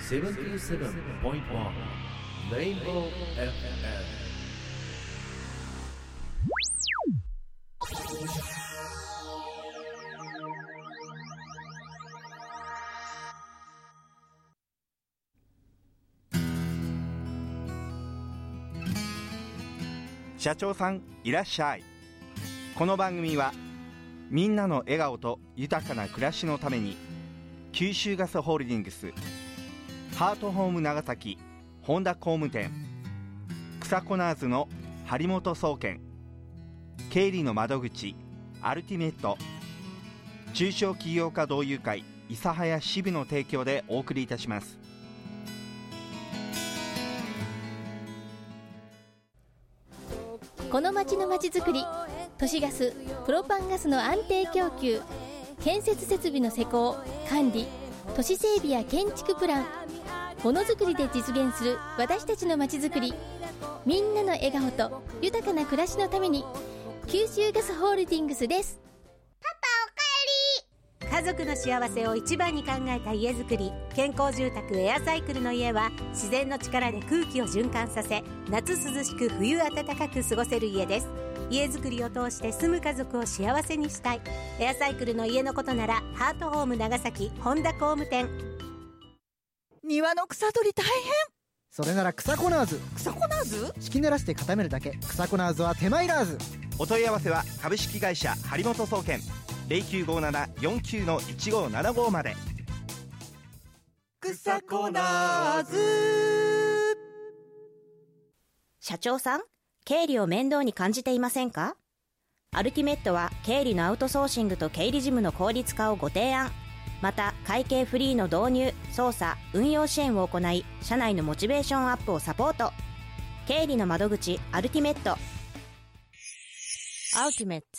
77.1 Rainbow FM。 社長さんいらっしゃい。この番組はみんなの笑顔と豊かな暮らしのために九州ガスホールディングス、ハートホーム長崎本田工務店、草コナーズの張本総研、経理の窓口アルティメット、中小企業家同友会諫早支部の提供でお送りいたします。 この町のまちづくり、都市ガス、プロパンガスの安定供給、建設設備の施工、管理、都市整備や建築プラン、ものづくりで実現する私たちのまちづくり、みんなの笑顔と豊かな暮らしのために九州ガスホールディングスです。 パパおかえり。家族の幸せを一番に考えた家づくり、健康住宅エアサイクルの家は自然の力で空気を循環させ、夏涼しく冬暖かく過ごせる家です。家づくりを通して住む家族を幸せにしたい。エアサイクルの家のことならハートホーム長崎本田工務店。 庭の草取り大変。 それなら草コナーズ。 草コナーズ？ 敷き濡らして固めるだけ。草コナーズは手間いらず。 お問い合わせは株式会社張本総研 0957-49-1575 まで。 草コナーズ。 社長さん、経理を面倒に感じていませんか？アルティメットは経理のアウトソーシングと経理事務の効率化をご提案。また会計フリーの導入、操作、運用支援を行い、社内のモチベーションアップをサポート。経理の窓口アルティメット。アルティメット。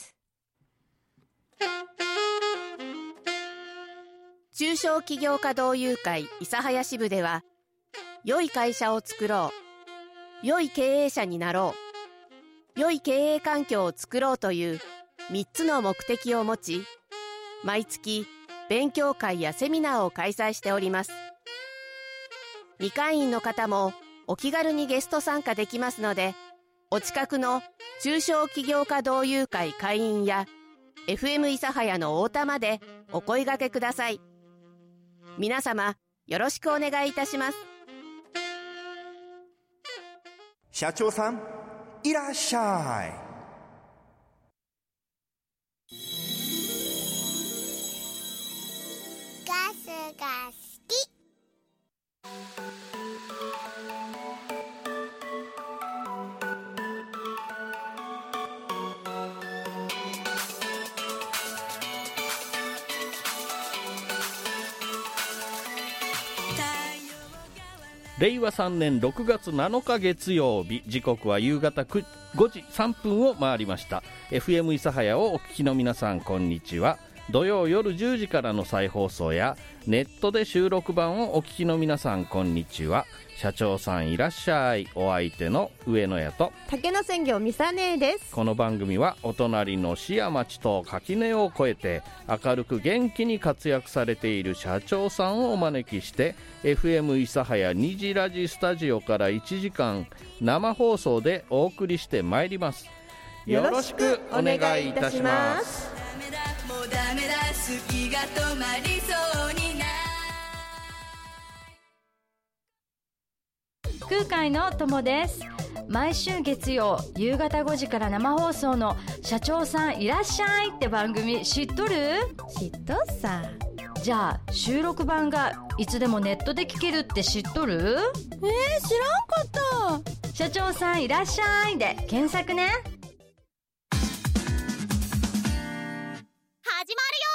中小企業家同友会諫早支部では、良い会社を作ろう、良い経営者になろう、良い経営環境を作ろうという3つの目的を持ち、毎月勉強会やセミナーを開催しております。未会員の方もお気軽にゲスト参加できますので、お近くの中小企業家同友会会員や FM 諫早の太田までお声掛けください。皆様よろしくお願いいたします。 社長さんいらっしゃい。 ガスが好き。 令和3年6月7日月曜日、時刻は夕方5時3分を回りました。 FM 諫早をお聞きの皆さん、こんにちは。土曜夜10時からの再放送やネットで収録版をお聞きの皆さん、こんにちは。社長さんいらっしゃい。お相手の上野屋と竹野鮮魚みさねです。 この番組はお隣の市や町と垣根を越えて明るく元気に活躍されている社長さんをお招きして、 FM 諫早2時ラジスタジオから1時間生放送でお送りしてまいります。よろしくお願いいたします。 もうダメだ、好きが止まりそうにな。 空海の友です。毎週月曜夕方5時から生放送の社長さんいらっしゃいって番組知っとる？ 知っとっさ。 じゃあ収録版がいつでもネットで聞けるって知っとる？ 知らんかった。 社長さんいらっしゃいで検索ね。 始まるよ。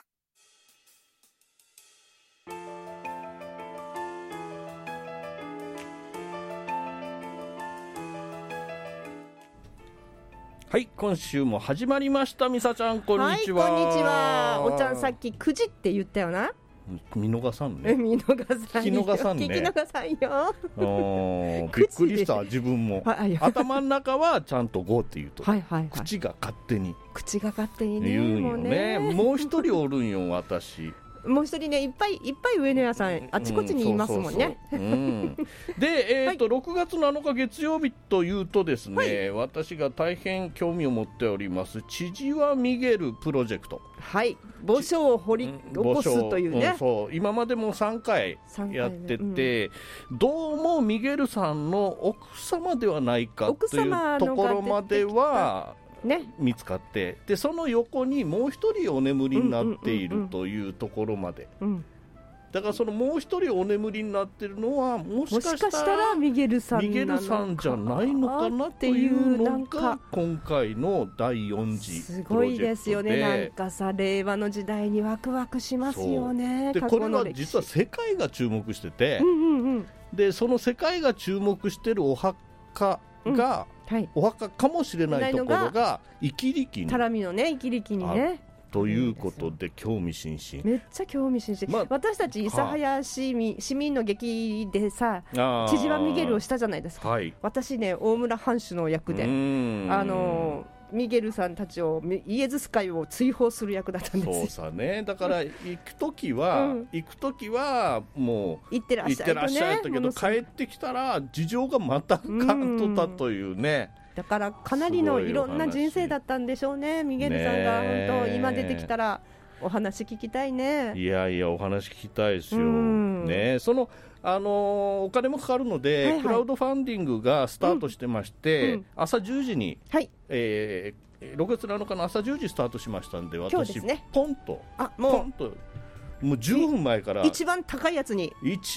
はい、今週も始まりました。みさちゃん、こんにちは。 はい、こんにちは。おちゃんさっき9時って言ったよな。 見逃さんね。 見逃さんよ。 聞き逃さんね。 聞き逃さんよ。 びっくりした自分も。頭の中はちゃんと5って言うと、 はいはいはい、 口が勝手に口が勝手にね言うんよね。もう一人おるんよ私。 もう一人ね、いっぱい上野屋さんあちこちにいますもんね。 で、6月7日月曜日というとですね、私が大変興味を持っております千々和ミゲルプロジェクト、 墓所を掘り起こすというね、 そう今までも3回やってて、どうもミゲルさんの奥様ではないかというところまでは見つかって、でその横にもう一人お眠りになっているというところまで、だからそのもう一人お眠りになっているのはもしかしたらミゲルさんじゃないのかなっていうのが今回の第4次すごいですよね。なんかさ、令和の時代にワクワクしますよね。 でこれは実は世界が注目してて、でその世界が注目しているお墓が、お墓かもしれないところがイキリキに、 タラミのね、イキリキにねということで興味津々、 めっちゃ興味津々、私たち諫早市民の劇でさ、千々和ミゲルをしたじゃないですか、私ね、大村藩主の役でミゲルさんたちをイエズス会を追放する役だったんですよ。 そうさね、だから行くときは、もう行ってらっしゃいだけど、帰ってきたら事情がまた変わっとったというね。 だからかなりのいろんな人生だったんでしょうね、ミゲルさんが。本当今出てきたらお話聞きたいね。 いやいや、お話聞きたいですよ、ね、そのお金もかかるので、クラウドファンディングがスタートしてまして、朝10時に、6月7日の朝10時スタートしましたんで、私、ポンともう10分前から一番高いやつに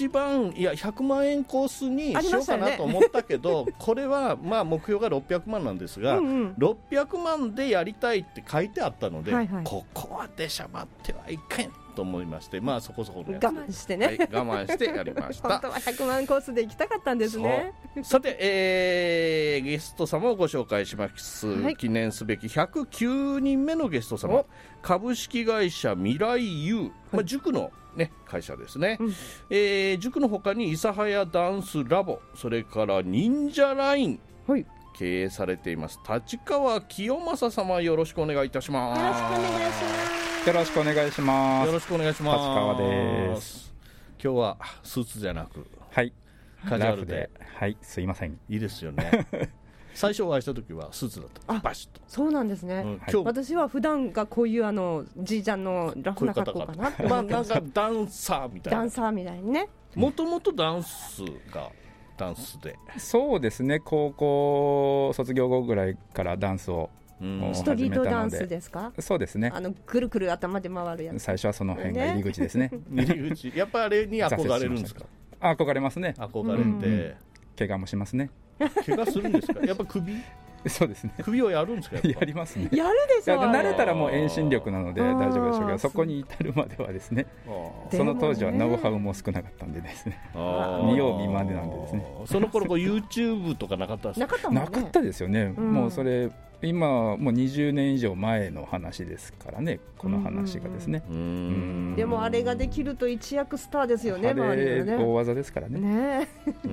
100万円コースにしようかなと思ったけど、これはまあ目標が600万なんですが、600万でやりたいって書いてあったので、ここは出しゃばってはいけんと思いまして、まあそこそこのやつ我慢してね、 我慢してやりました。 本当は100万コースで行きたかったんですね。 さて、ゲスト様をご紹介します、記念すべき109人目のゲスト様、株式会社未来優、塾の、会社ですね、塾のほかに諫早ダンスラボ、それから忍者ライン、経営されています立川清正様、よろしくお願いいたします。 よろしくお願いします。 よろしくお願いします。 立川です。 今日はスーツじゃなく、カジュアルで、 すいません。 いいですよね。最初お会いした時はスーツだった。バシッと。 そうなんですね。私は普段がこういうじいちゃんのラフな格好かな。 まあなんかダンサーみたいな。 ダンサーみたいにね。 もともとダンスで。 そうですね。高校卒業後ぐらいからダンスをストリートダンスですか？ そうですね。 くるくる頭で回るやつ。 最初はその辺が入り口ですね。 入り口。やっぱあれに憧れるんですか？ 憧れますね。 憧れて。 怪我もしますね。 怪我するんですか？やっぱ首？ そうですね。 首をやるんですか？ やりますね。 やるでしょ。 慣れたらもう遠心力なので大丈夫でしょうけど、そこに至るまではですね、その当時はノウハウも少なかったんでですね、見よう見まねなんでですね。 その頃YouTube とかなかったですか？ なかったですよね。もうそれ今もう20年以上前の話ですからね、この話がですね。 でもあれができると一躍スターですよね。 あれ大技ですからね。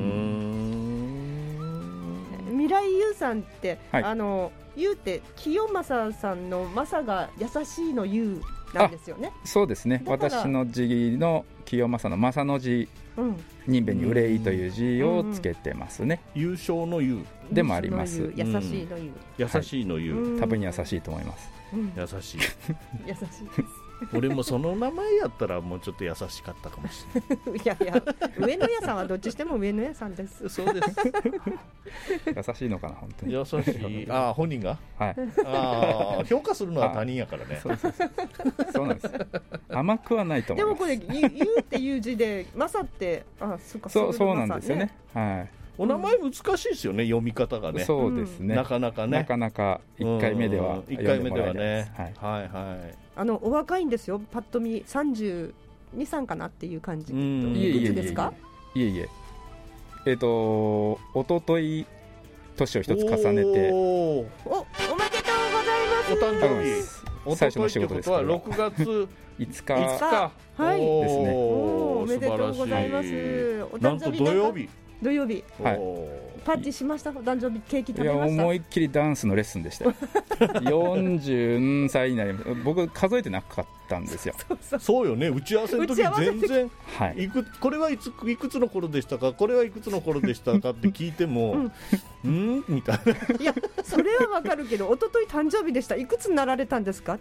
未来優さんって、優って清正さんの正が優しいの優なんですよね。 そうですね。私の字の清正の正の字、人弁に憂いという字をつけてますね。 優勝の優でもあります。 優しいの優。 優しいの優。 多分優しいと思います。 優しい。 優しいです。 俺もその名前やったらもうちょっと優しかったかもしれない。 いやいや、上野屋さんはどっちしても上野屋さんです。 そうです。 優しいのかな、本当に。 優しい。本人が。評価するのは他人やからね。 そうなんです。甘くはないと思います。 でもこれ言うっていう字で、まさって、 そうなんですよね。 お名前難しいですよね、読み方がね。 そうですね。 なかなかね。 なかなか1回目では読んでもらえないです。 お若いんですよ、パッと見32、3かなっていう感じ。いくつですか？ いえ。おととい年を一つ重ねて。 おめでとうございます。 お誕生日。 最初の仕事ですから。 6月 5日ですね。 おめでとうございます。 なんと土曜日。 土曜日、 はい、 パーティーしました？誕生日ケーキ食べました？ いや思いっきりダンスのレッスンでしたよ40歳になります。僕数えてなかったんですよ。 そうよね、打ち合わせの時全然、はい、これはいくつの頃でしたか、これはいくつの頃でしたかって聞いてもみたいな。 いやそれはわかるけど、一昨日誕生日でした、いくつになられたんですか？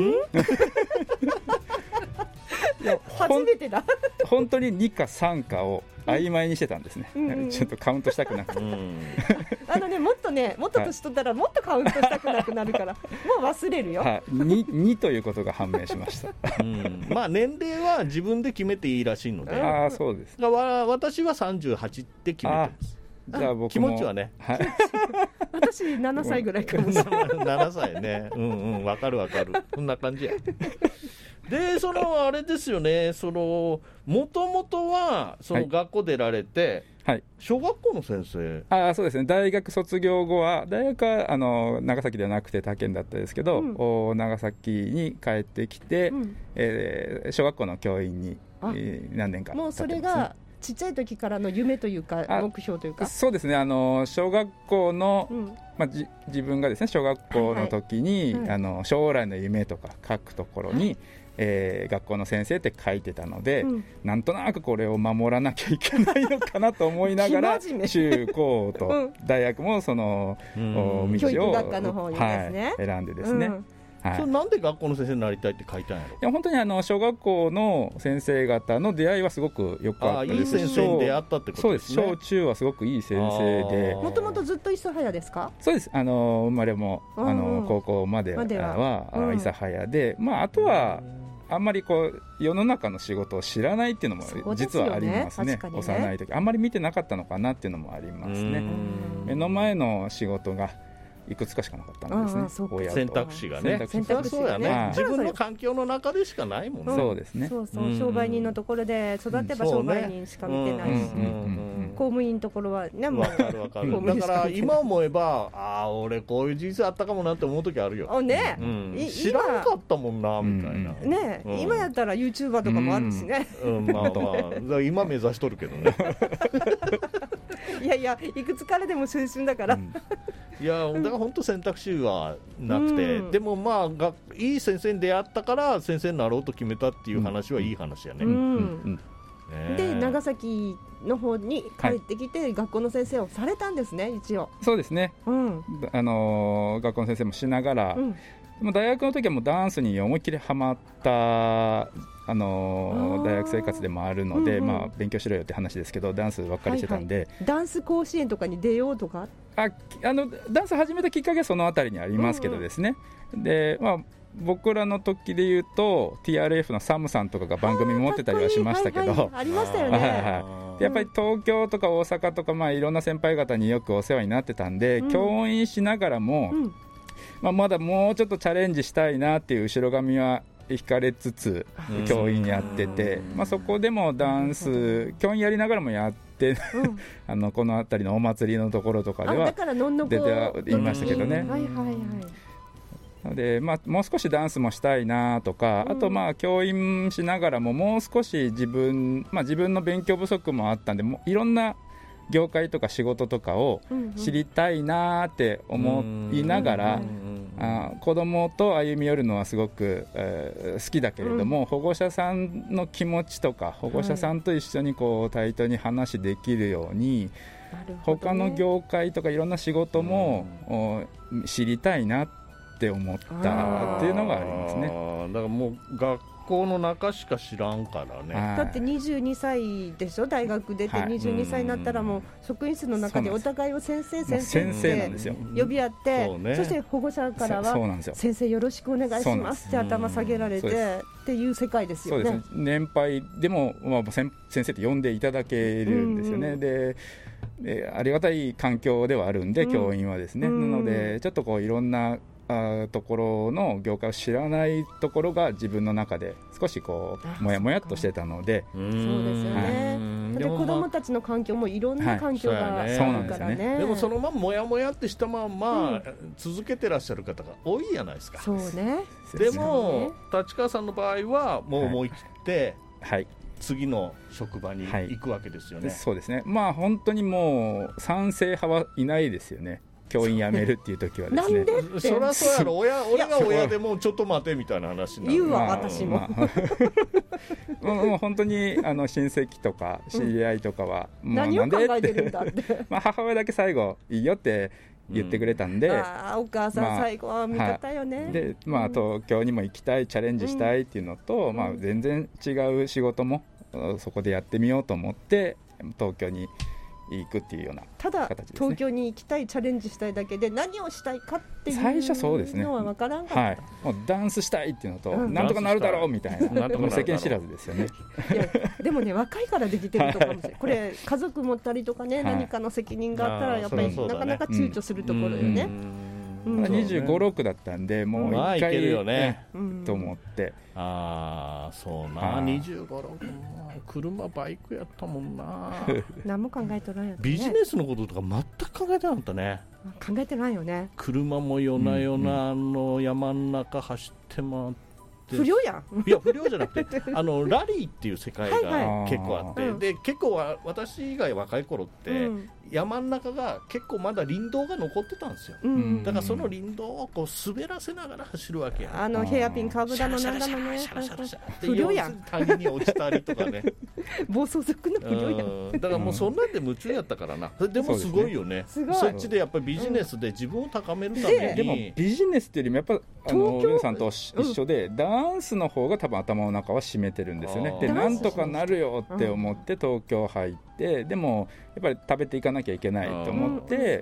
いや初めてだ本当に2か3かを曖昧にしてたんですね、ちょっとカウントしたくなくて、もっと年取ったらもっとカウントしたくなくなるからもう忘れるよ、 はい、2ということが判明しましたまあ年齢は自分で決めていいらしいので、 あ、そうです。 私は38って決めてます。 じゃあ僕も気持ちはね、 はい、 私7歳ぐらいかもしれない 7歳ね、わかるこんな感じやで、あれですよね、もともとは学校出られて、はい、小学校の先生。 そうですね、大学卒業後は、大学は長崎ではなくて他県だったですけど、長崎に帰ってきて、小学校の教員に、何年か経ってますね。 もうそれがちっちゃい時からの夢というか目標というか。 そうですね、小学校の、自分がですね小学校の時に、将来の夢とか書くところに、学校の先生って書いてたので、なんとなくこれを守らなきゃいけないのかなと思いながら中高と大学もその道を教育学科の方にですね、 選んでですね、 それなんで学校の先生になりたいって書いたんやろ。 いや本当に小学校の先生方の出会いはすごく良かったです。 いい先生に出会ったってことですね。 そうです。小中はすごくいい先生で。 もともとずっと諫早ですか？ そうです。生まれも高校までは諫早で、あとはあんまり世の中の仕事を知らないっていうのも実はありますね。幼い時あんまり見てなかったのかなっていうのもありますね。目の前の仕事がいくつかしかなかったんですね。 選択肢がね。そうやね。自分の環境の中でしかないもんね。 そうですね。 商売人のところで育てば商売人しか見てないし、公務員のところはね、もう分かる。だから今思えば、俺こういう人生あったかもなって思う時あるよ。 ね、 知らなかったもんなみたいな。 ね、今やったら YouTuber とかもあるしね。 今目指しとるけどね。 いやいくつからでも青春だから。 いやだから本当選択肢はなくて、でもいい先生に出会ったから先生になろうと決めたっていう話はいい話やね。 で長崎の方に帰ってきて、学校の先生をされたんですね、一応。 そうですね、学校の先生もしながら、でも大学の時はもうダンスに思いっきりハマった大学生活でもあるので、勉強しろよって話ですけど、ダンスばっかりしてたんで、 ダンス甲子園とかに出ようとか、 ダンス始めたきっかけはそのあたりにありますけどですね、で僕らの時で言うと TRF のサムさんとかが番組持ってたりはしましたけど、 ありましたよね。 やっぱり東京とか大阪とか、いろんな先輩方によくお世話になってたんで、教員しながらも、まだもうちょっとチャレンジしたいなっていう後ろ髪は惹かれつつ教員やってて、そこでもダンス教員やりながらもやって、この辺りのお祭りのところとかでは出ていましたけどね。なので、もう少しダンスもしたいなとか、あと教員しながらももう少し自分の勉強不足もあったんで、いろんな業界とか仕事とかを知りたいなって思いながら、子供と歩み寄るのはすごく、好きだけれども、保護者さんの気持ちとか保護者さんと一緒に対等に話できるように、他の業界とかいろんな仕事も知りたいなって思ったっていうのがありますね。 だからもう学校の中しか知らんからね。 だって22歳でしょ、大学出て22歳になったらもう職員室の中でお互いを先生って呼び合って、そして保護者からは先生よろしくお願いしますって頭下げられてっていう世界ですよね。 そうですね、年配でも先生って呼んでいただけるんですよね。でありがたい環境ではあるんで、教員はですね、なのでちょっといろんなところの業界を知らないところが自分の中で少しもやもやっとしてたので、 そうですよね。で子供たちの環境もいろんな環境があるからね。 でもそのままもやもやってしたまま続けてらっしゃる方が多いじゃないですか。 そうね。 でも立川さんの場合はもう思い切って次の職場に行くわけですよね、 そうですね。まあ本当にもう賛成派はいないですよね。教員辞めるっていう時はですね。 なんでって。 そりゃそうやろ。俺が親でもちょっと待てみたいな話になる。 言うわ、私も。 もう本当に親戚とか知り合いとかは、 何を考えてるんだって。 母親だけ最後いいよって言ってくれたんで、 お母さん最後は味方よね。 で、東京にも行きたい、チャレンジしたいっていうのと、全然違う仕事もそこでやってみようと思って東京に行くっていうような形ですね。 ただ東京に行きたい、チャレンジしたいだけで何をしたいかっていう最初そうですね。 のは分からんかった。 もうダンスしたいっていうのと、なんとかなるだろうみたいな、もう世間知らずですよね。 いやでもね、若いからできてるとかもしれない。これ家族持ったりとかね、何かの責任があったらやっぱりなかなか躊躇するところよね。 25、6だったんで、もう一回と思って。 そうな、25、6、車バイクやったもんな。 何も考えとらんやったね。 ビジネスのこととか全く考えてなかったね。 考えてないよね。 車も夜な夜な山の中走って回って、 不良やん。 いや不良じゃなくてラリーっていう世界が結構あって、で結構私以外若い頃って、山の中が結構まだ林道が残ってたんですよ、だからその林道をこう滑らせながら走るわけや。 ヘアピンカーブだのなんだのね。不良やん。 谷に落ちたりとかね。 暴走族の不良やん。 だからもうそんなんで夢中やったからな。でもすごいよね。そっちでやっぱりビジネスで自分を高めるために。 でもビジネスっていうよりもやっぱ上野さんと一緒で、ダンスの方が多分頭の中は占めてるんですよね。でなんとかなるよって思って東京入って、でもやっぱり食べていかなきゃいけないと思って、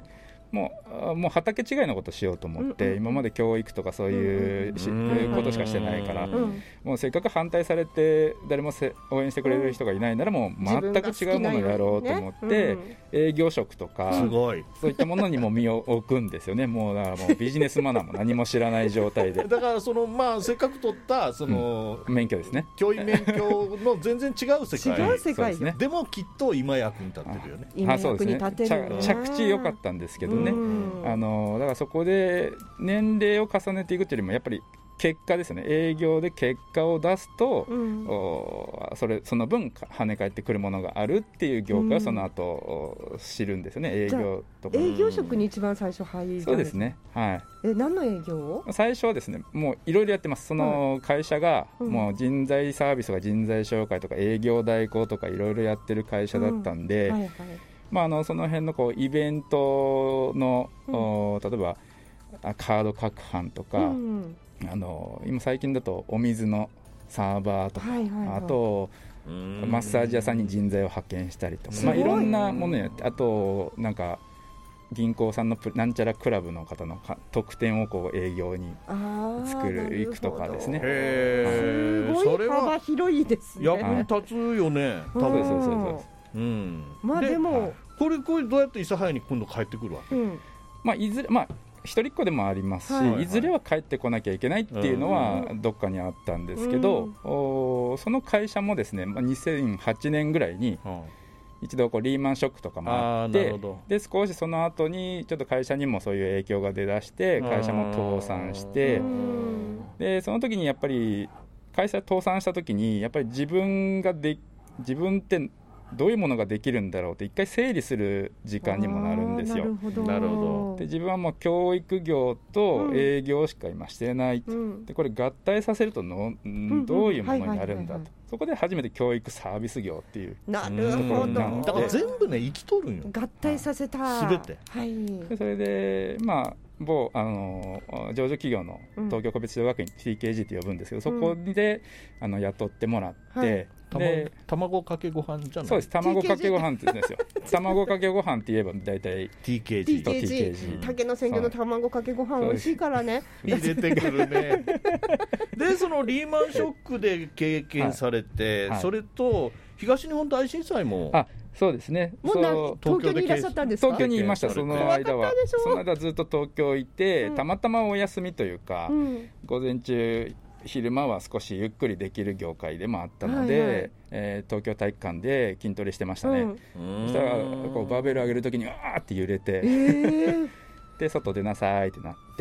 もう畑違いのことしようと思って、今まで教育とかそういうことしかしてないから、もうせっかく反対されて誰も応援してくれる人がいないなら、もう全く違うものをやろうと思って、営業職とかそういったものにも身を置くんですよね。もうだからもうビジネスマナーも何も知らない状態で。 だからせっかく取った免許ですね。 教員免許の全然違う世界。 違う世界でもきっと今役に立ってるよね。 今役に立てるよね。 着地良かったんですけどね。だからそこで年齢を重ねていくというよりもやっぱり結果ですね。営業で結果を出すと、その分跳ね返ってくるものがあるっていう業界をその後知るんですよね。営業とか。 営業職に一番最初入る。 そうですね。はい。 何の営業を？ 最初はですね、もういろいろやってます。その会社がもう人材サービスとか人材紹介とか営業代行とかいろいろやってる会社だったんで、その辺のイベントの、例えばカード各販とか、今最近だとお水のサーバーとか、あとマッサージ屋さんに人材を派遣したりとか、いろんなものやって、あとなんか銀行さんのなんちゃらクラブの方の特典を営業に行くとかですね。 すごい幅広いですね。 役に立つよね。多分そうです。 でもこれどうやって諫早に今度帰ってくるわけ？ いずれ一人っ子でもありますし、いずれは帰ってこなきゃいけないっていうのはどっかにあったんですけど、その会社もですね、2008年ぐらいに一度リーマンショックとかもあって、で少しその後にちょっと会社にもそういう影響が出だして、会社も倒産して、でその時にやっぱり会社倒産した時にやっぱり自分ってどういうものができるんだろうって一回整理する時間にもなるんですよ。 なるほど。 で自分はもう教育業と営業しか今してない、でこれ合体させるとどういうものになるんだと、そこで初めて教育サービス業っていうなるほど。 だから全部ね生きとるんよ。 合体させた。 全て。 でそれで某上場企業の東京個別指導学院 TKG って呼ぶんですけど、そこで雇ってもらって、 卵かけご飯じゃない？ そうです。卵かけご飯って言うんですよ。卵かけご飯って言えば大体 TKG と TKG。 竹の鮮魚の卵かけご飯美味しいからね。 入れてくるね。でそのリーマンショックで経験されて、それと東日本大震災も。 そうですね。 もう東京にいらっしゃったんですか？ 東京にいました。その間はずっと東京いて、たまたまお休みというか、午前中昼間は少しゆっくりできる業界でもあったので、東京体育館で筋トレしてましたね。そしたらバーベル上げるときにわーって揺れて、で外出なさいってなっ 、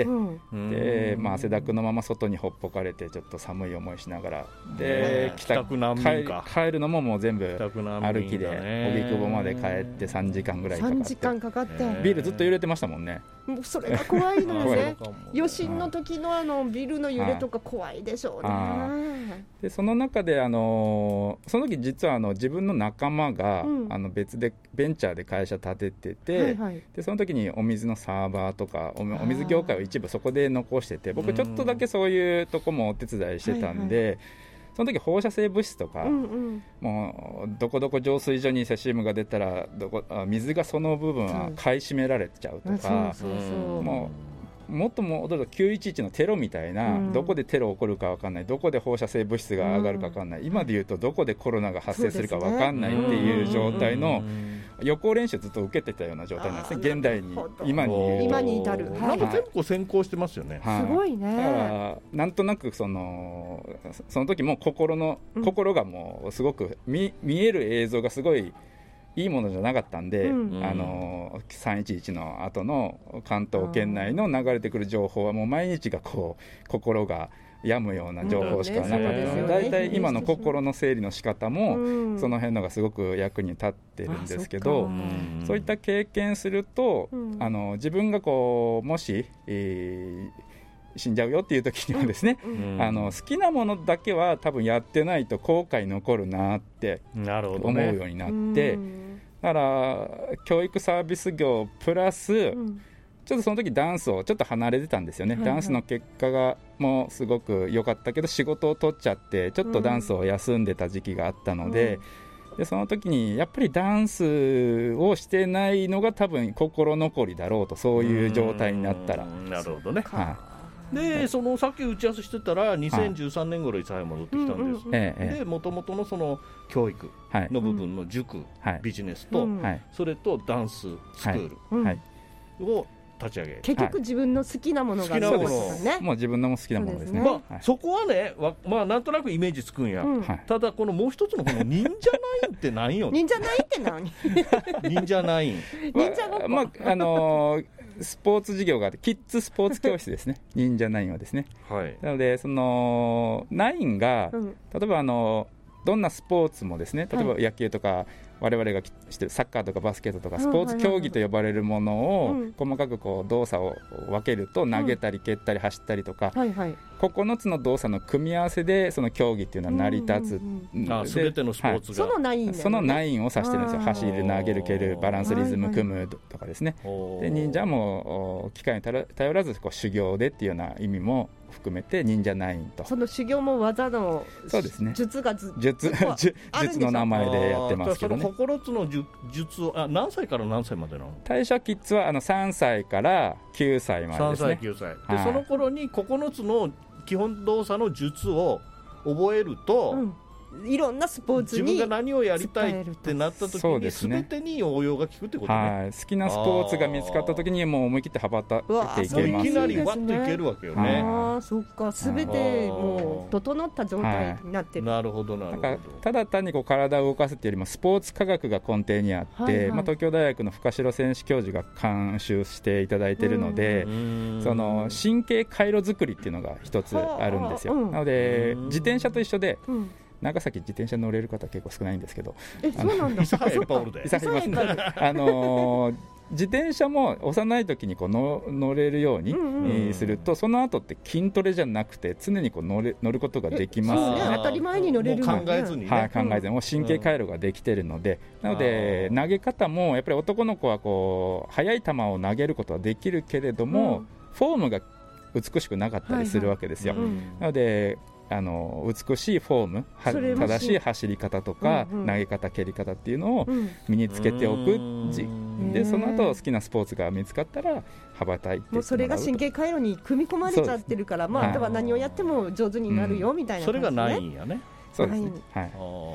で、汗だくのまま外にほっぽかれてちょっと寒い思いしながらで帰るのももう全部歩きで荻窪まで帰って3時間ぐらいかかって、 3時間かかってビルずっと揺れてましたもんね。 もうそれが怖いのよね余震の時のビルの揺れとか怖いでしょうね。 でその中でその時実は自分の仲間が、別でベンチャーで会社建ててて、でその時にお水のサーバーとかお水業界を一部そこで残してて、僕ちょっとだけそういうとこもお手伝いしてたんで、その時放射性物質とか、もうどこどこ浄水所にセシウムが出たら水がその部分は買い占められちゃうとか、もっとも911のテロみたいな、どこでテロ起こるか分かんない、どこで放射性物質が上がるか分かんない、今でいうとどこでコロナが発生するか分かんないっていう状態の予行練習ずっと受けてたような状態なんですね、現代に今に至る。 なんか結構先行してますよね。 すごいね。 だからなんとなくその時も心がもうすごく見える映像がすごいいいものじゃなかったんで、311の後の関東圏内の流れてくる情報はもう毎日がこう心が病むような情報しかなかったので、だいたい今の心の整理の仕方もその辺のがすごく役に立ってるんですけど、そういった経験すると、自分がこうもし、死んじゃうよっていう時にはですね、好きなものだけは多分やってないと後悔残るなって思うようになって、だから教育サービス業プラス、ちょっとその時ダンスをちょっと離れてたんですよね、ダンスの結果がもうすごく良かったけど仕事を取っちゃってちょっとダンスを休んでた時期があったので、でその時にやっぱりダンスをしてないのが多分心残りだろうと、そういう状態になったら。 なるほどね。でそのさっき打ち合わせしてたら2013年頃諫早戻ってきたんです、でもともとのその教育の部分の塾、ビジネスと、それとダンススクールを立ち上げ、 結局自分の好きなものがそうですね、もう自分のも好きなものですね。 そこはね、なんとなくイメージつくんや、ただこのもう一つのこの忍者ナインって何よ忍者ナインって何忍者ナイン忍者ごっこ、 スポーツ事業があってキッズスポーツ教室ですね忍者ナインはですね、なのでそのナインが、例えばどんなスポーツもですね、例えば野球とか、我々がしてるサッカーとかバスケットとかスポーツ競技と呼ばれるものを細かくこう動作を分けると、投げたり蹴ったり走ったりとか、9つの動作の組み合わせでその競技っていうのは成り立つ、 全てのスポーツが、 そのナインを指してるんですよ。走る、投げる、蹴る、バランスリズム組むとかですね。で忍者も機械に頼らずこう修行でっていうような意味も含めて忍者ナインと、 その修行も技の術が術の名前でやってますけどね。 その9つの術を何歳から何歳までなの？ 大社キッズは3歳から9歳までですね。 3歳9歳で、その頃に9つの基本動作の術を覚えると、 いろんなスポーツに自分が何をやりたいってなった時に全てに応用が効くってことね。 好きなスポーツが見つかった時にもう思い切って羽ばたいていけます。 いきなりワッといけるわけよね。 そっか、全てもう整った状態になってる。 なるほどなるほど。 ただ単にこう体を動かすっていうよりもスポーツ科学が根底にあって、東京大学の深城選手教授が監修していただいているので、その神経回路作りっていうのが一つあるんですよ。なので自転車と一緒で、長崎自転車乗れる方は結構少ないんですけど、 そうなんだ。 諫早いっぱいおるで。 諫早いますね。自転車も幼い時にこう乗れるようにすると、その後って筋トレじゃなくて常にこう乗ることができますよね。 当たり前に乗れるもう考えずにね、 考えずにもう神経回路ができているので、なので投げ方もやっぱり男の子はこう速い球を投げることはできるけれども、フォームが美しくなかったりするわけですよ。なので美しいフォーム、正しい走り方とか、投げ方蹴り方っていうのを身につけておく、でその後好きなスポーツが見つかったら羽ばたいてもうそれが神経回路に組み込まれちゃってるから、では何をやっても上手になるよみたいな感じ、 それがないんやね。 そうですね。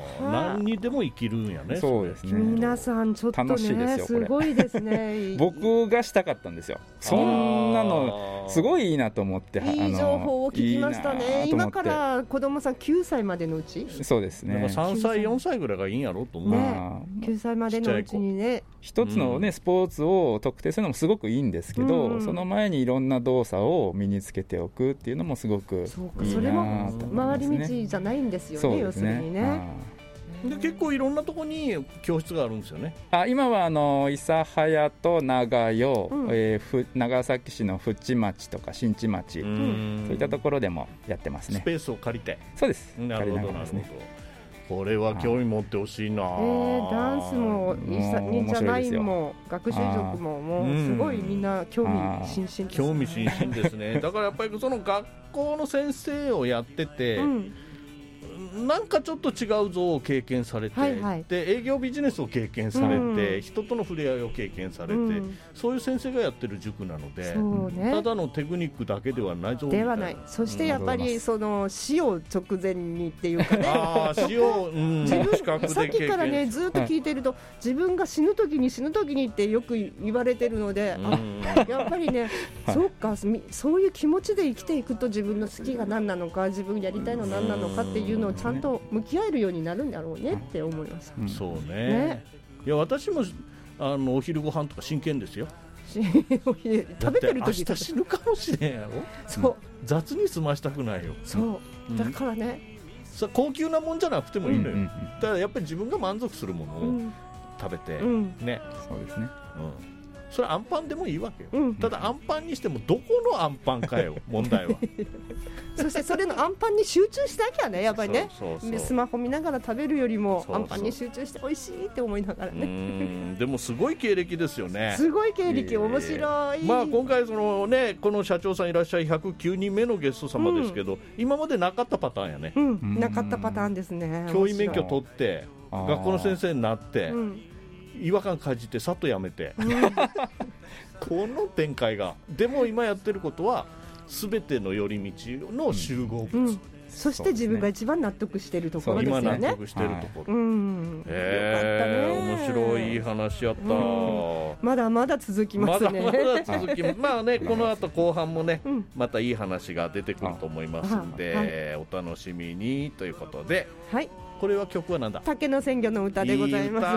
何にでも生きるんやね。 そうですね。 皆さんちょっとね、 楽しいですよこれ。 すごいですね。 僕がしたかったんですよ。そんなのすごいいいなと思って。 いい情報を聞きましたね。今から子供さん9歳までのうち。 そうですね。 3歳4歳ぐらいがいいんやろうと思う。 9歳までのうちにね。 一つのねスポーツを特定するのもすごくいいんですけど、その前にいろんな動作を身につけておくっていうのもすごくいいなと思いますね。 それも回り道じゃないんですよね。要するにね。 で結構いろんなところに教室があるんですよね。 今は諫早と長与、長崎市の淵町とか新地町、そういったところでもやってますね。 スペースを借りて。 そうです。 なるほどなるほど。これは興味持ってほしいな。 ダンスも忍者ナインも学習塾ももうすごいみんな興味津々ですね。 興味津々ですね。だからやっぱりその学校の先生をやってて、なんかちょっと違う像を経験されて、で営業ビジネスを経験されて、人との触れ合いを経験されて、そういう先生がやってる塾なので、ただのテクニックだけではないぞ。 ではない。そしてやっぱりその死を直前にっていうかね。 死をさっきからねずっと聞いてると、自分が死ぬ時にってよく言われてるので、やっぱりね、そうか、そういう気持ちで生きていくと自分の好きが何なのか、自分やりたいの何なのかっていうのをちゃんと向き合えるようになるんだろうねって思います。 そうね。いや私もお昼ご飯とか真剣ですよ。 食べてる時明日死ぬかもしれんやろ。 そう。 雑に済ましたくないよ。 そう。だからね。 高級なもんじゃなくてもいいのよ。ただやっぱり自分が満足するものを食べてね。 そうですね。 それアンパンでもいいわけよ。ただアンパンにしてもどこのアンパンかよ問題は。 そしてそれのアンパンに集中しなきゃね、やっぱりね。スマホ見ながら食べるよりもアンパンに集中して美味しいって思いながらね。 でもすごい経歴ですよね。 すごい経歴、面白い。 今回この社長さんいらっしゃい109人目のゲスト様ですけど、今までなかったパターンやね。 なかったパターンですね。 教員免許取って学校の先生になって、違和感感じてさっとやめて、この展開が。でも今やってることは全ての寄り道の集合物、 そして自分が一番納得しているところですよね。 今納得しているところ。面白い話やった。 まだまだ続きますね。 まだ続きまあね、この後後半もね、またいい話が出てくると思いますので、お楽しみにということで。 はい。 これは曲はなんだ。 竹の鮮魚の歌でございます。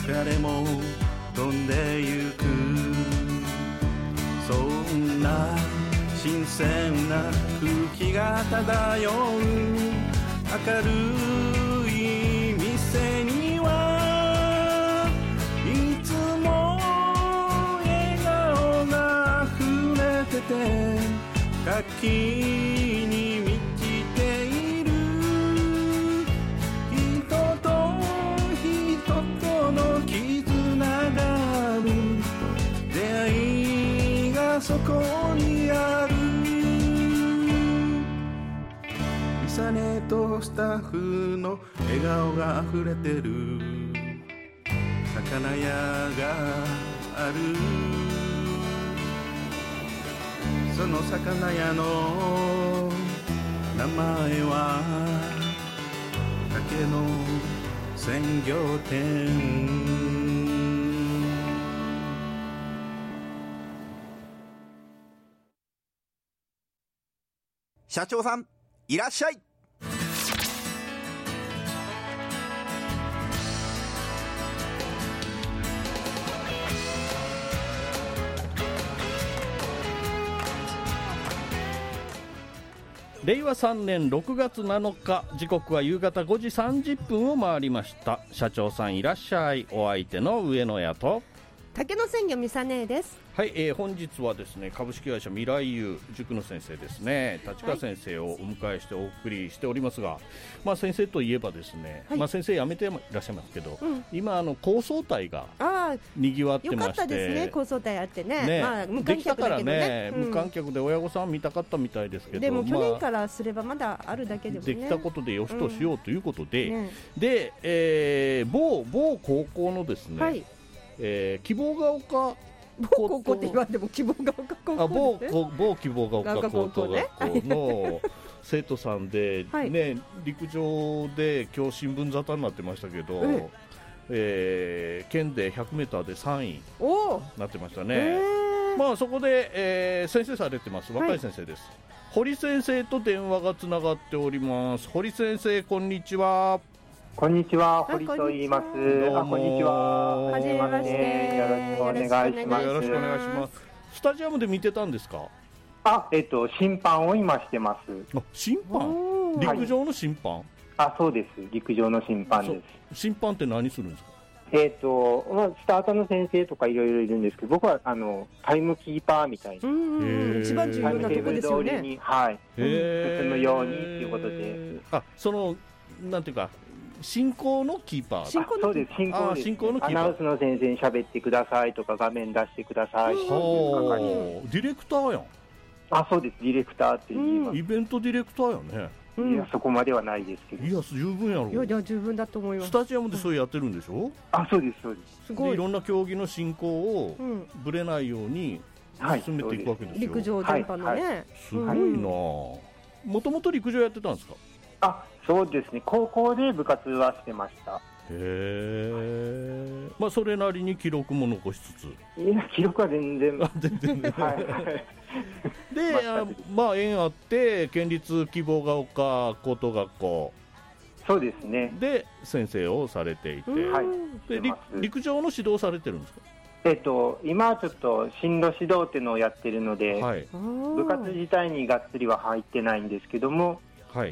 疲れも飛んでゆく、そんな新鮮な空気が漂う明るい店にはいつも笑顔が溢れてて、活気に満ちている。人と人との絆がある、出会いがそこにある。ミサネとスタッフの笑顔が溢れてる魚屋がある。その魚屋の名前は竹の鮮魚店。 社長さんいらっしゃい。 令和3年6月7日、時刻は夕方5時30分を回りました。社長さんいらっしゃい。お相手の上野屋と竹の鮮魚みさねえです。 はい、本日はですね、株式会社未来優塾の先生ですね、立川先生をお迎えしてお送りしておりますが、まあ、先生といえばですね、まあ、先生辞めていらっしゃいますけど、今高層隊がにぎわってまして、 よかったですね、高層隊あってね、まあ、無観客だけどね、 無観客で親御さん見たかったみたいですけど、 でも去年からすればまだあるだけでもね、 できたことでよしとしようということで、で、某高校のですね、希望が丘某高校って言われても希望が丘高校ですね。 某希望が丘高等学校の生徒さんで、ね、陸上で今日新聞沙汰になってましたけど、県で 100m で3位になってましたね。まあそこで、先生されてます。若い先生です。堀先生と電話がつながっております。堀先生、こんにちは。 こんにちは、堀と言います。こんにちは。 はじめまして。 よろしくお願いします。 よろしくお願いします。スタジアムで見てたんですか？ 審判を今してます。 審判？陸上の審判？ そうです。陸上の審判です。 審判って何するんですか？ スターターの先生とかいろいろいるんですけど、僕はタイムキーパーみたいな、 一番重要なところですよね。 タイムテーブル通りに、進むようにということで、 そのなんていうか進行のキーパー。 そうです。進行のキーパー。アナウンスの先生に喋ってくださいとか画面出してくださいという係。 ディレクターやん。 そうです。ディレクターって言います。 イベントディレクターやね。 いや、そこまではないですけど。 いや、十分やろ。 いや、十分だと思います。 スタジアムでそうやってるんでしょ？ そうです、そうです。 すごい。 いろんな競技の進行をぶれないように進めていくわけですよ。 陸上全般のね。 すごいな。もともと陸上やってたんですか？ そうですね。高校で部活はしてました。 まあそれなりに記録も残しつつ。 いや、記録は全然。 で、まあ縁あって県立希望が丘高等学校。 そうですね。 で先生をされていて、で陸上の指導されてるんですか？ 今ちょっと進路指導っていうのをやってるので、部活自体にがっつりは入ってないんですけども、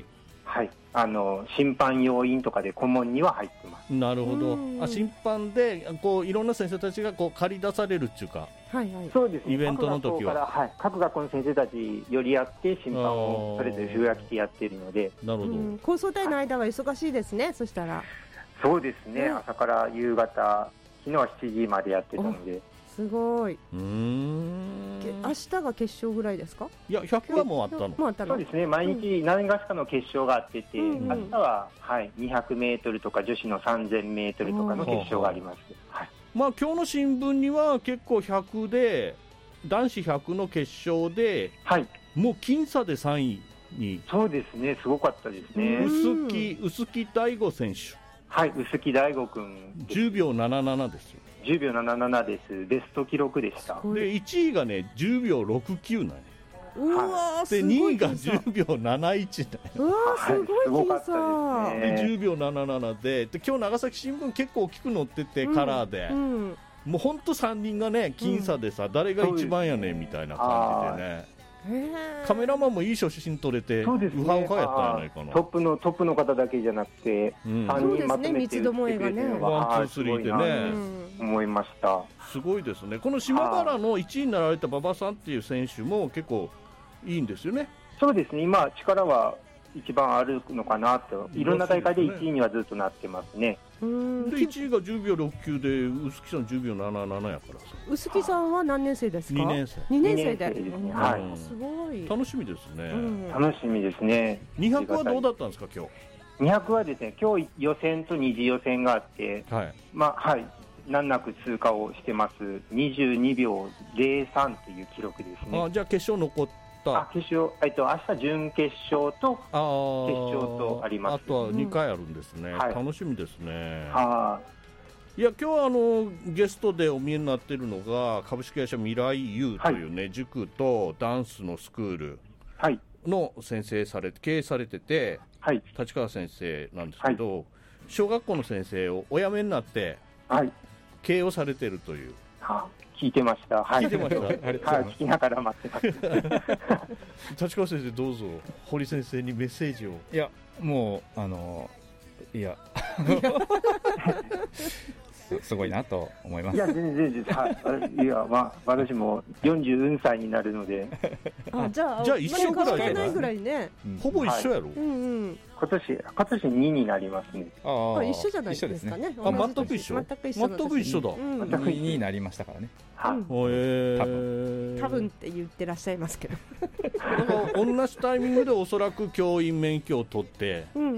審判要員とかで顧問には入ってます。 なるほど。審判でこういろんな先生たちがこう借り出されるっていうか、 そうですね。 イベントの時は各学校の先生たちよりやって審判をそれぞれ週明けてやっているので。 なるほど。 高層帯の間は忙しいですね。そしたら。 そうですね。朝から夕方、昨日は7時までやってたので。 すごい。明日が決勝ぐらいですか？ いや、100はもうあったの。 そうですね。毎日何がしかの決勝があってて、明日は200メートルとか女子の3000メートルとかの決勝があります。 まあ今日の新聞には結構100で男子100の決勝で、もう僅差で3位に。 そうですね。すごかったですね。 臼木大吾選手。 臼木大吾君。 10秒77ですよ。 10秒77です。ベスト記録でした。 で1位がね10秒69なんや。で2位が10秒71だよ。 すごかったですね。 で10秒77で今日長崎新聞結構大きく載ってて、カラーで、もうほんと3人がね僅差でさ、誰が一番やねんみたいな感じでね。カメラマンもいい写真撮れて、ウハウハやったんじゃないかな。 トップの方だけじゃなくて、3人まとめて打ってくれてるのが、 ワンツースリーでね、 思いました。 すごいですね。この島原の1位になられた馬場さんっていう選手も結構いいんですよね。 そうですね。今力は一番あるのかなと、いろんな大会で1位にはずっとなってますね。 で1位が10秒69で臼木さん10秒77やからさ。 臼木さんは何年生ですか？2 年生。 2年生で。 すごい。楽しみですね。 楽しみですね。 200はどうだったんですか今日 ？200はですね、今日予選と二次予選があって、難なく通過をしてます。22秒03という記録ですね。 じゃあ決勝残った。 決勝、明日準決勝と決勝とあります。 あとは2回あるんですね。楽しみですね。いや今日はゲストでお見えになっているのが株式会社未来 U というね、塾とダンスのスクールの先生経営されてて、立川先生なんですけど、小学校の先生をお辞めになって、経営をされているという。 聞いてました。 聞いてました。 聞きながら待ってます。 立川先生どうぞ堀先生にメッセージを。 いやもういやすごいなと思います。 いや全然いや私も40歳になるので。 じゃあ一緒ぐらいじゃないぐらいね。 ほぼ一緒やろ。 今年2になりますね。 一緒じゃないですかね。 全く一緒。全く一緒だ。 2になりましたからね。 多分って言ってらっしゃいますけど。 同じタイミングでおそらく教員免許を取って、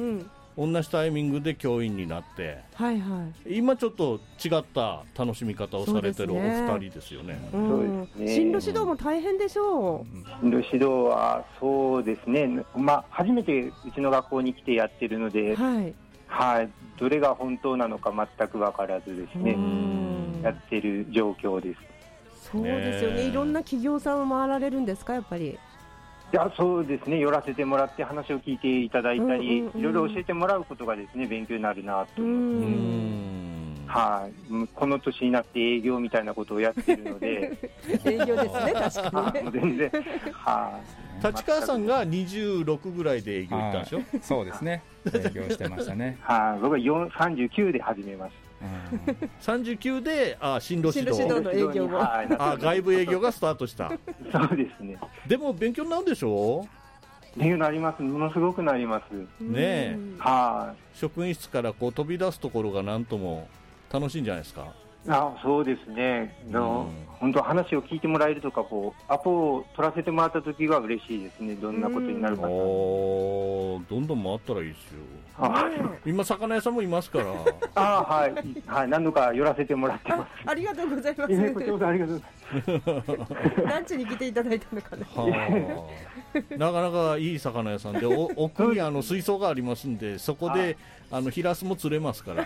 同じタイミングで教員になって、 はいはい、 今ちょっと違った楽しみ方をされてるお二人ですよね。 そうですね。進路指導も大変でしょう。 進路指導はそうですね、初めてうちの学校に来てやってるので、はいはい、どれが本当なのか全く分からずですね、やってる状況です。 そうですよね。いろんな企業さんを回られるんですか、やっぱり。 いや、そうですね、寄らせてもらって話を聞いていただいたり、いろいろ教えてもらうことがですね、勉強になるなと思って、はい、この年になって営業みたいなことをやってるので営業ですね、確かにね。 全然、はい、 立川さんが26ぐらいで営業行ったんでしょ。 そうですね、営業してましたね。 はい、僕は39で始めました。 39で進路指導の営業も、 外部営業がスタートした。 そうですね。 でも勉強になるでしょ。 勉強になります。ものすごくなります。 ねえ、 はい。 職員室からこう飛び出すところがなんとも楽しいんじゃないですか。 そうですね、本当話を聞いてもらえるとか、こうアポを取らせてもらった時は嬉しいですね。どんなことになるか。 どんどん回ったらいいですよ。今魚屋さんもいますから。 はい、はい、何度か寄らせてもらってます。 ありがとうございます。 こちらこそありがとうございます。 ランチに来ていただいたのかな。 なかなかいい魚屋さんで、奥に水槽がありますんで、そこでヒラスも釣れますから。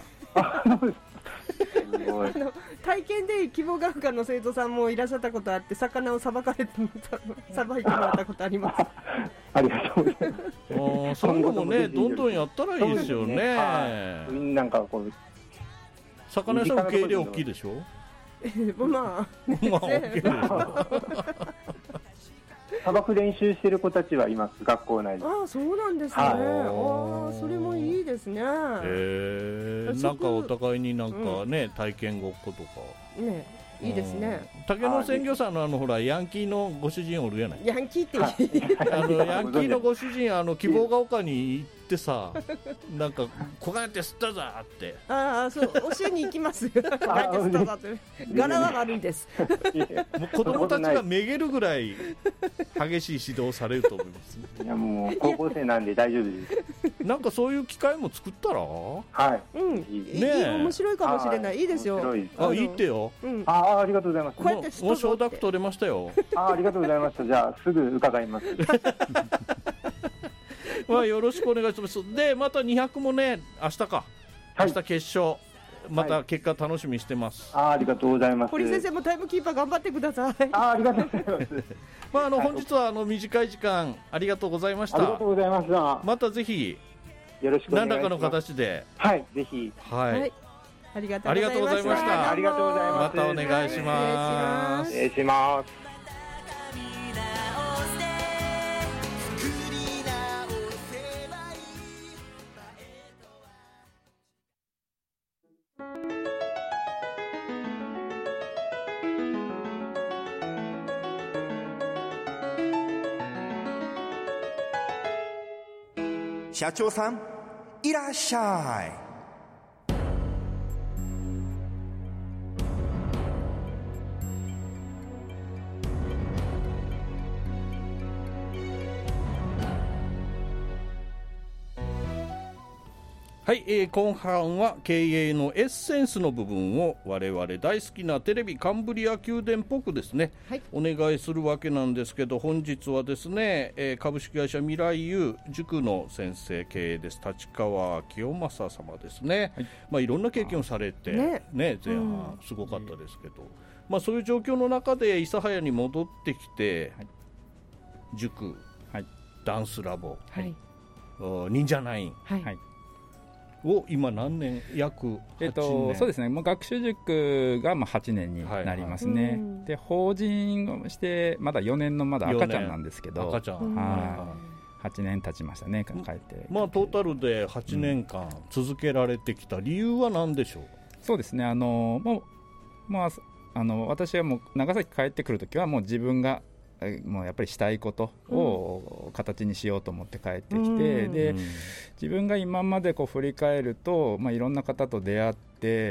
体験で希望学科の生徒さんもいらっしゃったことあって、魚をさばいてもらったことあります。 ありがとうございます。 そういうのもね、どんどんやったらいいですよね。 なんかこう魚屋さん受け入れ大きいでしょ。 まあさばく練習してる子たちはいます、学校内に。 そうなんですね。それもいいですね。 なんかお互いになんかね、体験ごっことかね、いいですね。 竹野鮮魚さんのほらヤンキーのご主人おるやない。 ヤンキーってヤンキーのご主人希望が丘に行ってさ、なんかこうやって吸ったざって。 そう教えに行きます。こうやって吸ったざって。柄は悪いです。 もう子供たちがめげるぐらい激しい指導されると思います。 いや、もう高校生なんで大丈夫です。 なんかそういう機会も作ったら、 はい、 面白いかもしれない。いいですよ。 いいってよ。 ありがとうございます。 こうやってもう承諾取れましたよ。 ありがとうございました。じゃあすぐ伺います。 よろしくお願いします。でまた200もね、明日か、明日決勝、また結果楽しみにしてます。 ありがとうございます。 堀先生もタイムキーパー頑張ってください。 ありがとうございます。 本日は短い時間ありがとうございました。 ありがとうございました。 またぜひよろしくお願いします。 何らかの形で、 はい、ぜひ。 はい。 ありがとうございました。 ありがとうございます。 またお願いします。 失礼します。 社長さん、いらっしゃい。 はい、後半は経営のエッセンスの部分を我々大好きなテレビカンブリア宮殿っぽくですね、お願いするわけなんですけど、本日はですね、株式会社未来遊塾の先生経営です立川清正様ですね。いろんな経験をされて、前半すごかったですけど、そういう状況の中で諫早に戻ってきて、塾、ダンスラボ、忍者ナイン、を今何年、約8年、 そうですね、学習塾が8年になりますね。で法人をしてまだ4年のまだ赤ちゃんなんですけど、8年経ちましたね、帰って。 トータルで8年間続けられてきた理由は何でしょう。 そうですね、私はもう長崎帰ってくるときはもう自分がもうやっぱりしたいことを形にしようと思って帰ってきて、で自分が今までこう振り返ると、いろんな方と出会って、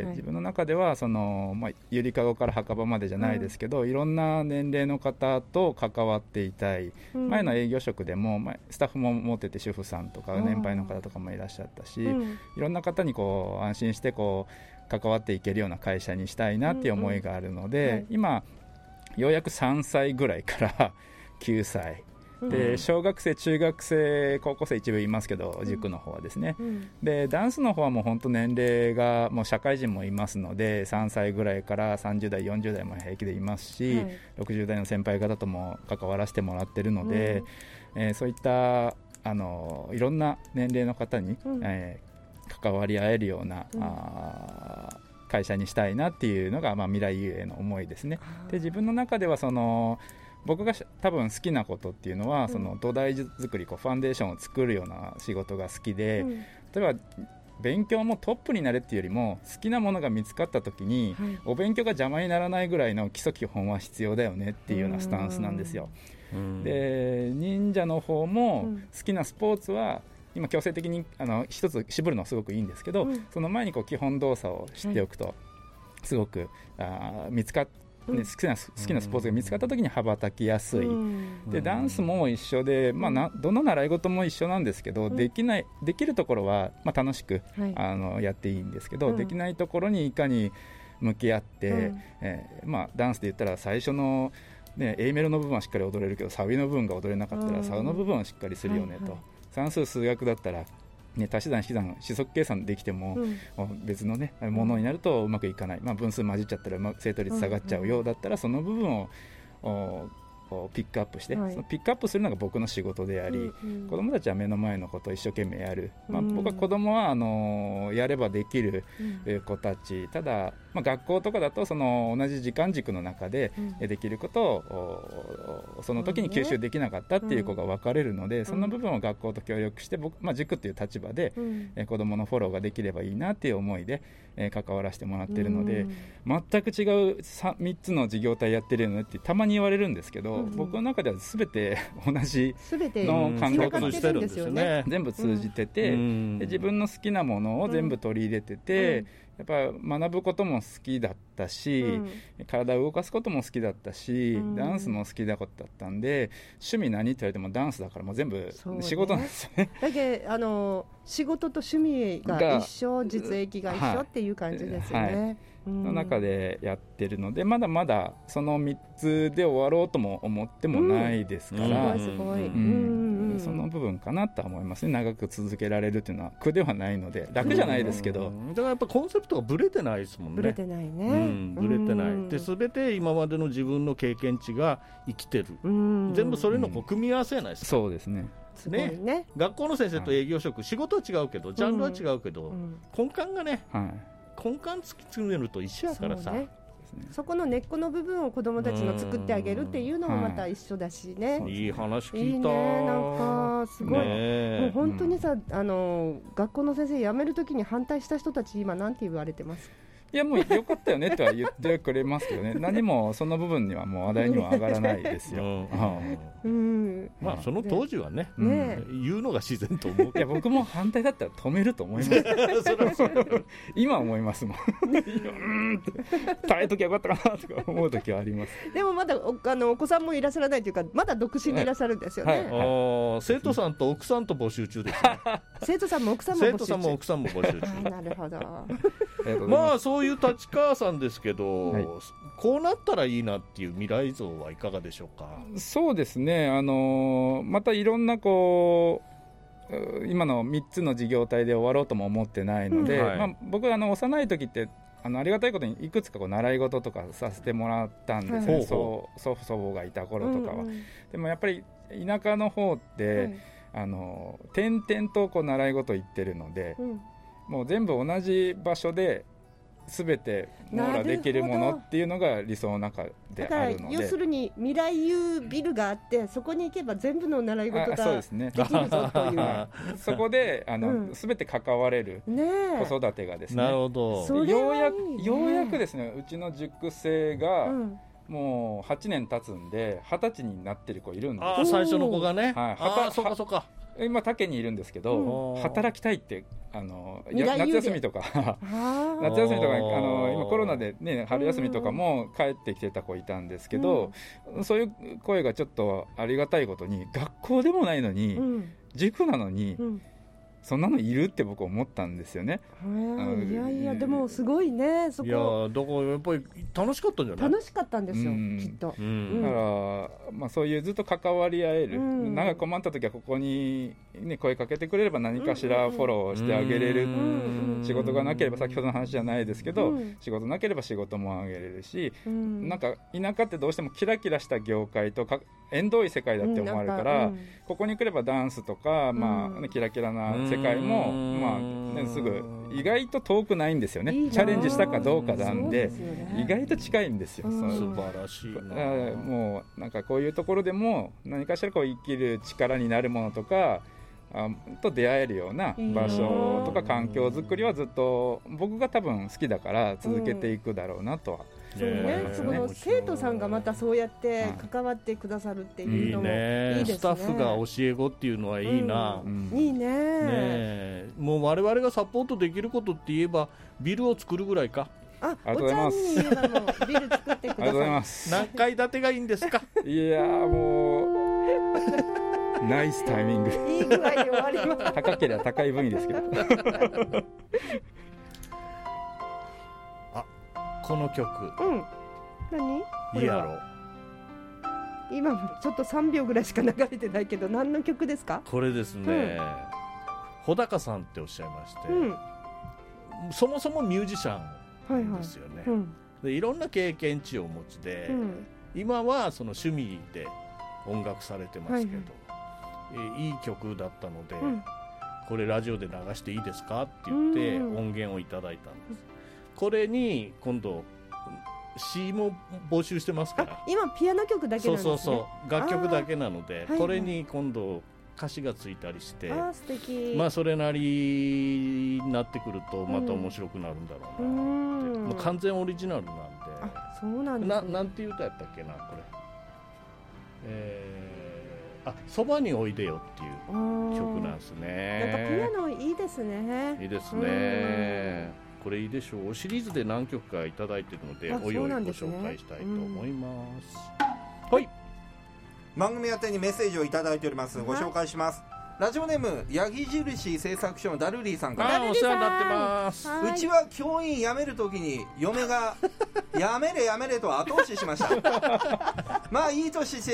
自分の中ではその、ゆりかごから墓場までじゃないですけど、いろんな年齢の方と関わっていたい、前の営業職でも、スタッフも持ってて主婦さんとか年配の方とかもいらっしゃったし、いろんな方にこう安心してこう関わっていけるような会社にしたいなっていう思いがあるので、今ようやく3歳ぐらいから9歳で、小学生、中学生、高校生一部いますけど、塾の方はですね、でダンスの方はもう本当年齢がもう社会人もいますので、3歳ぐらいから30代40代も平気でいますし、60代の先輩方とも関わらせてもらってるので、そういったいろんな年齢の方に、関わり合えるような、会社にしたいなっていうのが、未来への思いですね。で自分の中ではその僕が多分好きなことっていうのは、その土台作り、ファンデーションを作るような仕事が好きで、例えば勉強もトップになれっていうよりも、好きなものが見つかった時に、お勉強が邪魔にならないぐらいの基礎基本は必要だよねっていうようなスタンスなんですよ。で忍者の方も好きなスポーツは今強制的に一つ絞るのはすごくいいんですけど、その前にこう基本動作を知っておくと、すごく見つかっ好きなスポーツが見つかった時に羽ばたきやすい、でダンスも一緒で、どの習い事も一緒なんですけど、できるところは、楽しく、やっていいんですけど、できないところにいかに向き合って、ダンスで言ったら最初の、A メロの部分はしっかり踊れるけど、サビの部分が踊れなかったら、サビの部分はしっかりするよねと、算数数学だったら足し算引き算指則計算できても、別のものになるとうまくいかない、分数混じっちゃったら正答率下がっちゃうようだったら、その部分をピックアップして、そのピックアップするのが僕の仕事であり、子どもたちは目の前のことを一生懸命やる、僕は子どもはやればできる子たち、ただ、学校とかだとその同じ時間軸の中でできることをその時に吸収できなかったっていう子が分かれるので、その部分を学校と協力して僕、塾っていう立場で子どものフォローができればいいなっていう思いで関わらせてもらっているので、全く違う 3つの事業体やってるよねってたまに言われるんですけど、僕の中では全て同じの感覚してるんですよね。全部通じてて、で自分の好きなものを全部取り入れてて、やっぱ学ぶことも好きだったし、体を動かすことも好きだったし、ダンスも好きだことだったんで、趣味何って言われてもダンスだからもう全部仕事なんですよね。 だけ仕事と趣味が一緒、実益が一緒っていう感じですよね。 の中でやってるので、まだまだその3つで終わろうとも思ってもないですから、 すごい、 その部分かなとは思いますね。長く続けられるっていうのは苦ではないので、楽じゃないですけど、 だからやっぱコンセプトがブレてないですもんね。 ブレてないね、 ブレてないで、全て今までの自分の経験値が生きてる、全部それの組み合わせじゃないですか。 そうですね。 学校の先生と営業職、仕事は違うけど、ジャンルは違うけど、根幹がね、根幹突き詰めると一緒やからさ、 そこの根っこの部分を子どもたちの作ってあげるっていうのもまた一緒だしね。 いい話聞いた。 いいね、なんかすごい、もう本当にさ、学校の先生辞めるときに反対した人たち今なんて言われてます？ いやもう良かったよねとは言ってくれますけどね。何もその部分にはもう話題には上がらないですよ。 その当時はね、言うのが自然と思う。 いや僕も反対だったら止めると思います。今思いますもん。耐えときゃよかったかなとか思うときはあります。 でもまだお子さんもいらっしゃらないというか、まだ独身でいらっしゃるんですよね。 生徒さんと奥さんと募集中ですね。 生徒さんも奥さんも募集中。 生徒さんも奥さんも募集中。 なるほど。 そういう立川さんですけど、こうなったらいいなっていう未来像はいかがでしょうか？ そうですね、またいろんな今の3つの事業体で終わろうとも思ってないので、僕幼い時ってありがたいことにいくつか習い事とかさせてもらったんですね、祖父祖母がいた頃とかは。でもやっぱり田舎の方って、点々と習い事行ってるので、もう全部同じ場所で全て網羅できるものっていうのが理想の中であるので、 要するに未来有ビルがあって、そこに行けば全部の習い事ができるぞという、 そこで全て関われる子育てがですね、 なるほど。 ようやくですね、うちの塾生がもう8年経つんで20歳になってる子いるんですよ。 最初の子がね、そうかそうか。 今他県にいるんですけど、働きたいって夏休みとか夏休みとか今コロナで、ね、春休みとかも帰ってきてた子いたんですけど、そういう声がちょっとありがたいことに、学校でもないのに、塾なのに、そんなのいるって僕思ったんですよね。 いやいや、でもすごいね、そこ。 いやだからやっぱり楽しかったんじゃない？ 楽しかったんですよ、きっと。だからそういうずっと関わり合える、なんか困った時はここに、ね、声かけてくれれば何かしらフォローしてあげれる、仕事がなければ先ほどの話じゃないですけど、仕事なければ仕事もあげれるし、なんか田舎ってどうしてもキラキラした業界と縁遠い世界だって思われるから、ここに来ればダンスとか、キラキラな世界も、すぐ意外と遠くないんですよね。チャレンジしたかどうかなんで、意外と近いんですよ。 素晴らしいな。 もうなんかこういうところでも何かしらこう生きる力になるものとかと出会えるような場所とか環境づくりはずっと僕が多分好きだから続けていくだろうなとは。 そうね、その生徒さんがまたそうやって関わってくださるっていうのもいいですね。 スタッフが教え子っていうのはいいな、 いいね。 もう我々がサポートできることって言えばビルを作るぐらいか。 ありがとうございます。 ビル作ってください。ありがとうございます。 何階建てがいいんですか？ いやもうナイスタイミング。 いい具合に終わります。 高ければ高い分いいですけど。 この曲、 何？ いいやろ。 今もちょっと3秒ぐらいしか流れてないけど、何の曲ですか？ これですね、穂高さんっておっしゃいまして、そもそもミュージシャンですよね。でいろんな経験値をお持ちで、今はその趣味で音楽されてますけど、いい曲だったので、これラジオで流していいですかって言って音源をいただいたんです。これに今度 C も募集してますから。 今ピアノ曲だけなんですね。 そう楽曲だけなので、これに今度歌詞がついたりして、 素敵。 それなりになってくるとまた面白くなるんだろうなって、もう完全オリジナルなんで。 そうなんですね。 なんていう歌やったっけな、これ。そばにおいでよっていう曲なんですね。 なんかピアノいいですね。 いいですね。これいいでしょう。シリーズで何曲かいただいているので、おいおいご紹介したいと思います。はい。 番組宛てにメッセージをいただいております。ご紹介します。ラジオネームヤギ印製作所のダルリーさんから。 お世話になってます。 うちは教員辞めるときに嫁がやめれやめれと後押ししました。まあいいとして、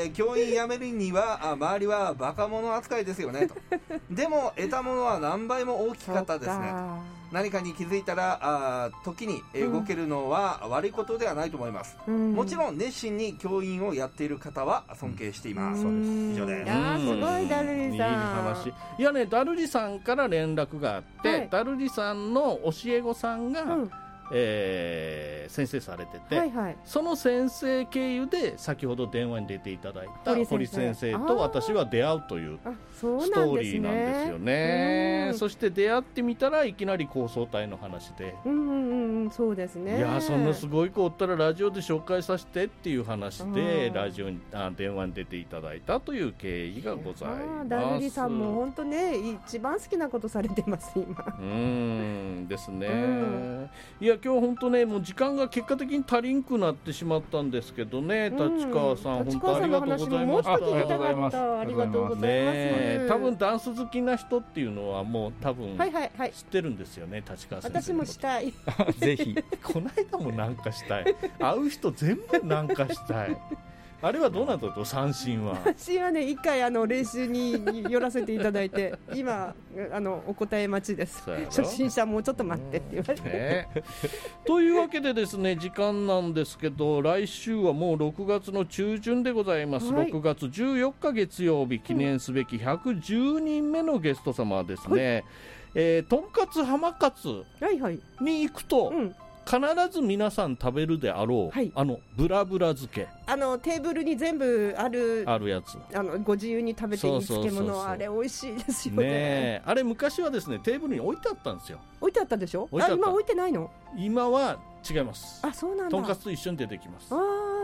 教員辞めるには周りはバカ者扱いですよねと。でも得たものは何倍も大きかったですね。何かに気づいたら時に動けるのは悪いことではないと思います。もちろん熱心に教員をやっている方は尊敬しています。そうです。以上です。 すごいダルリさん。 いい話。いやね、ダルリさんから連絡があって、ダルリさんの教え子さんが、先生されてて、その先生経由で先ほど電話に出ていただいた堀先生と私は出会うというストーリーなんですよね。そして出会ってみたらいきなり高層体の話で、 そうですね。 いやそんなすごい子おったらラジオで紹介させてっていう話でラジオに電話に出ていただいたという経緯がございます。 ダルリさんも本当ね、一番好きなことされてます今。 ですね。いや今日本当ね、もう時間が結果的に足りんくなってしまったんですけどね、立川さん本当ありがとうございました。 ありがとうございます。ありがとうございます。 多分ダンス好きな人っていうのはもう多分知ってるんですよね、立川さん。 私もしたい。 ぜひ。この間もなんかしたい。会う人全部なんかしたい。あれはどうなったと、三振は。 三振はね、一回練習に寄らせていただいて、今お答え待ちです。初心者もうちょっと待ってって言われて。 というわけでですね、時間なんですけど、来週はもう6月の中旬でございます。6月14日月曜日、記念すべき110人目のゲスト様はですね、とんかつ浜かつに行くと、必ず皆さん食べるであろう、ブラブラ漬け、 テーブルに全部あるやつ、 ご自由に食べていい漬物、あれ美味しいですよ ね。 あれ昔はですね、テーブルに置いてあったんですよ。 置いてあったでしょ。今置いてないの。 今は違います。 あ、そうなんだ。 とんかつと一緒に出てきます。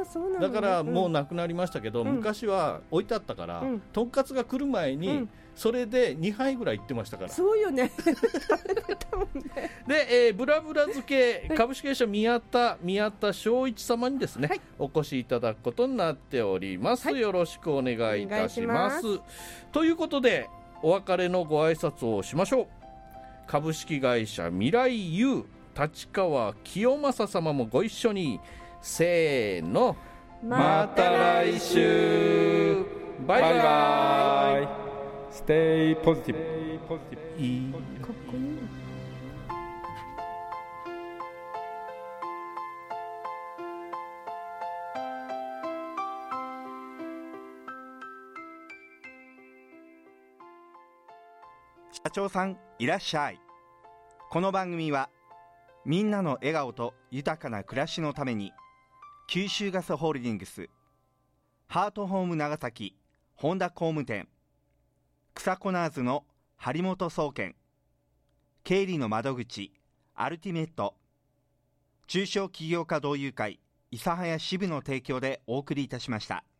そうなの、 だからもうなくなりましたけど、昔は置いてあったから、とんかつが来る前に、それで2杯ぐらい行ってましたから。 そうよねで、ブラブラ漬け株式会社宮田正一様にですね、お越しいただくことになっております、よろしくお願いいたします。ということでお別れのご挨拶をしましょう。株式会社未来優立川清正様もご一緒に、せーの、また来週、バイバイ。 Stay positive。 いいかっこいい。 社長さんいらっしゃい。この番組はみんなの笑顔と豊かな暮らしのために、九州ガスホールディングス、ハートホーム長崎本田工務店、草コナーズの張本総研、経理の窓口アルティメット、中小企業家同友会諫早支部の提供でお送りいたしました。